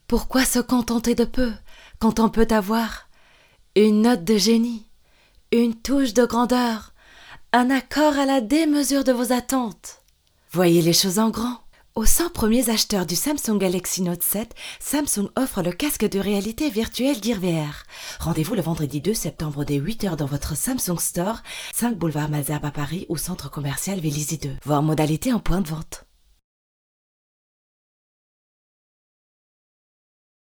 Pourquoi se contenter de peu quand on peut avoir une note de génie, une touche de grandeur, un accord à la démesure de vos attentes? Voyez les choses en grand. Aux 100 premiers acheteurs du Samsung Galaxy Note 7, Samsung offre le casque de réalité virtuelle Gear VR. Rendez-vous le vendredi 2 septembre dès 8h dans votre Samsung Store, 5 boulevard Malesherbes à Paris ou centre commercial Vélizy 2. Voir modalité en point de vente.